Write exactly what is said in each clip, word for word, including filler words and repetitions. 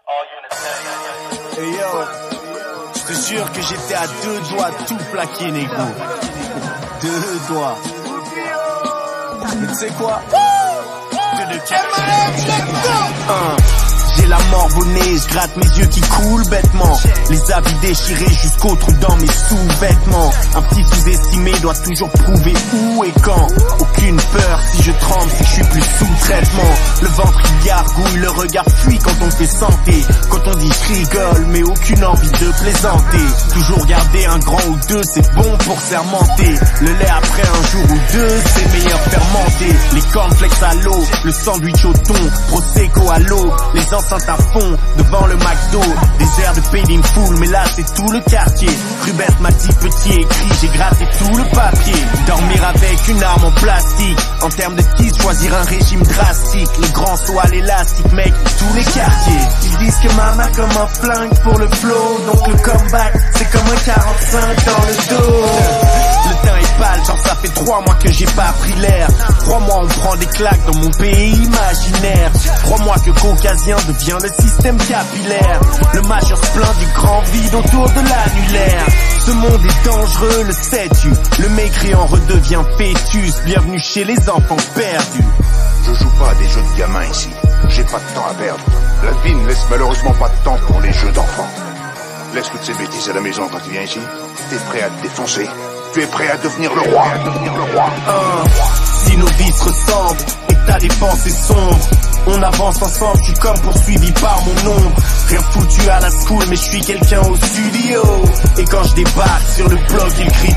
Hey yo, je te jure que j'étais à deux doigts de tout plaquer, négo. Deux doigts. Mais tu sais quoi? Un. J'ai la mort au nez, je gratte mes yeux qui coulent bêtement. Les habits déchirés jusqu'au trou dans mes sous-vêtements. Un petit sous-estimé doit toujours prouver où et quand. Aucune peur si je tremble, si je suis plus sous traitement. Le ventre il gargouille, le regard fuit quand on fait santé. Quand on dit je rigole, mais aucune envie de plaisanter. Toujours garder un grand ou deux, c'est bon pour sermenter. Le lait après un jour ou deux, c'est meilleur fermenté. Les cornflakes à l'eau, le sandwich au thon, prosecco à l'eau. Les enceintes à fond, devant le McDo. Des airs de paid in full, mais là c'est tout le quartier. Rubert m'a dit petit écrit, j'ai gratté tout le papier. Dormir avec une arme en plastique. En termes de kiss, choisir un régime drastique. Le grand saut à l'élastique, mec, tous les quartiers. Ils disent que maman comme un flingue pour le flow. Donc le comeback, c'est comme un quarante-cinq dans le dos. Le teint est pâle, genre ça fait trois mois que j'ai pas pris l'air. Trois mois on prend des claques dans mon pays imaginaire. Trois mois que caucasien devient le système capillaire. Le majeur se plaint du grand vide autour de l'annulaire. Ce monde est dangereux, le sais-tu. Le mécréant redevient fœtus. Bienvenue chez les enfants perdus. Je joue pas à des jeux de gamins ici. J'ai pas de temps à perdre. La vie ne laisse malheureusement pas de temps pour les jeux d'enfants. Laisse toutes ces bêtises à la maison quand tu viens ici. T'es prêt à te défoncer. Tu es prêt à devenir le roi. À devenir le roi. Un. Si nos vies se ressemblent et ta dépense est sombre, on avance ensemble, je suis comme poursuivi par mon ombre. Rien foutu à la school, mais je suis quelqu'un au studio. Et quand je débarque sur le bloc, ils crient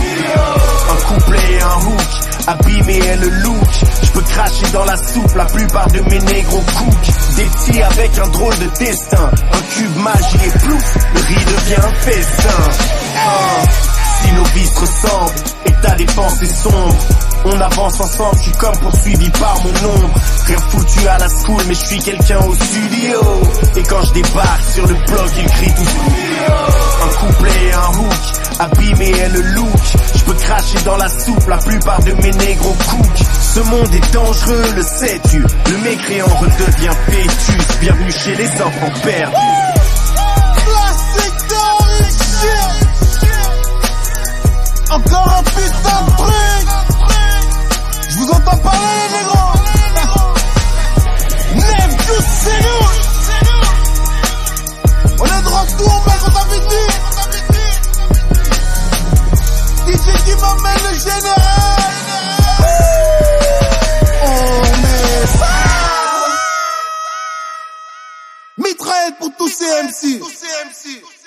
tout. Un couplet et un hook, abîmé est le look. Je peux cracher dans la soupe, la plupart de mes négros cook. Des petits avec un drôle de destin. Un cube magie et plouf, le riz devient un festin. Un. Si nos vies se ressemblent et ta dépense est sombre, on avance ensemble, je suis comme poursuivi par mon ombre. Rien foutu à la school, mais je suis quelqu'un au studio. Et quand je débarque sur le bloc, ils crient tout. Un couplet et un hook, abîmé est le look. Je peux cracher dans la soupe, la plupart de mes négros cook. Ce monde est dangereux, le sais-tu. Le mécréant redevient fœtus. Bienvenue chez les enfants perdus. Encore un putain de truc. Je vous entends parler les négros. Nef Juice, c'est nous. On est de retour, mec, on t'avait dit. D J qui m'emmène le général. On met ça. Mitraillette pour tous ces M C.